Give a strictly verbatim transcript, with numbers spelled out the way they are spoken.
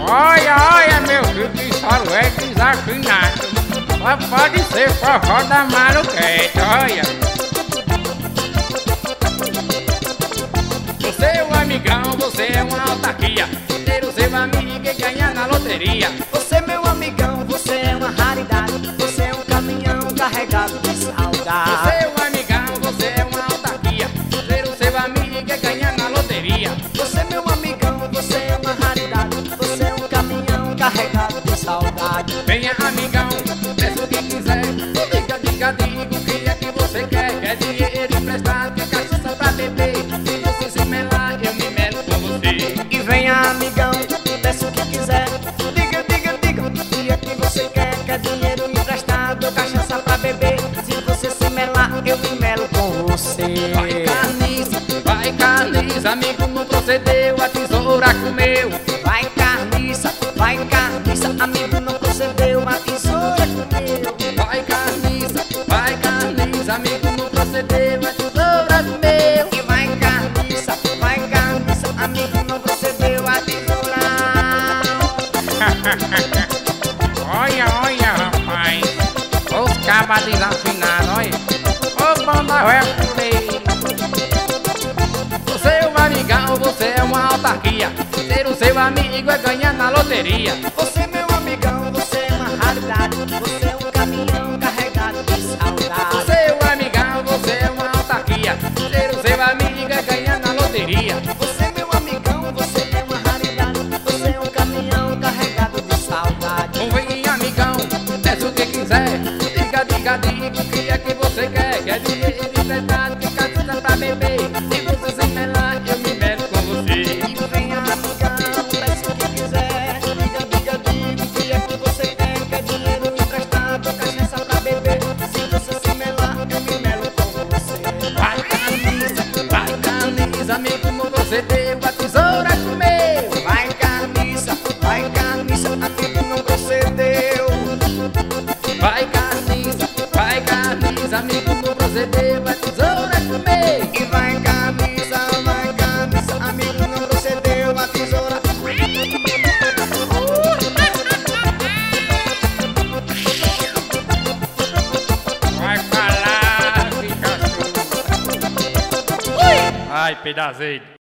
Olha, olha, meu filho, que solo é desafinado. Só pode ser forró da maluquete, olha. Você é um amigão, você é uma autarquia. Ter o seu amigo e ganhar na loteria. Você, meu amigão, você é uma raridade. Você é um caminhão carregado de saudade. Você é um amigão, você é uma autarquia. Ter o seu amigo e ganhar na loteria. Você, meu amigão, você é uma raridade. Você é um caminhão carregado de saudade. Venha, amigão, peça o que quiser. Diga, diga, diga o que é que você quer. Quer dinheiro emprestado, quer cachaça pra beber. Se você se melar, eu me melo com você. E venha, amigão, peça o que quiser. Diga, diga, diga o que é que você quer. Quer dinheiro emprestado ou cachaça pra beber. Se você se melar, eu me melo com você. Vai, carniça, vai, carniça, amigo, não procedeu, a tesoura comeu. Vai, carniça, vai, carniça, amigo, não procedeu, a tesoura comeu. Vai, carniça, vai, carniça, amigo, não procedeu, a tesoura comeu. E vai, carniça, vai, carniça, amigo, não procedeu, a tesoura. Olha, olha, rapaz, os cabas desafinados, olha. Ô, banda é por aí. Você é um amigão, você é uma autarquia. Ser o seu amigo é ganhar na loteria. Você, meu amigão, você é uma raridade. Você é um caminhão carregado de saudade. Você é um amigão, você é uma autarquia. Ser o seu amigo é ganhar na loteria. Você, meu amigão, você é uma raridade. Você é um caminhão carregado de saudade. Não vem, amigão, peça o que quiser. Diga, diga, diga o que é que você quer. Quer dinheiro emprestado, quer cachaça pra beber. Se você se melar, eu me melo com você. E venha, amigão, peça o que quiser. Diga, diga, diga o que é que você quer. Quer dinheiro emprestado ou cachaça pra beber. Se você se melar, eu me melo com você. Vai, carniça, vai, carniça, amigo, não procedeu, a tesoura comeu. Vai, carniça, vai, carniça, amigo, não procedeu. Vai, carniça, vai, carniça, amigo, não procedeu, a tesoura comeu. E vai, carniça, vai, carniça, amigo, não procedeu, a tesoura. Vai falar, fica. Ai, pedazeiro.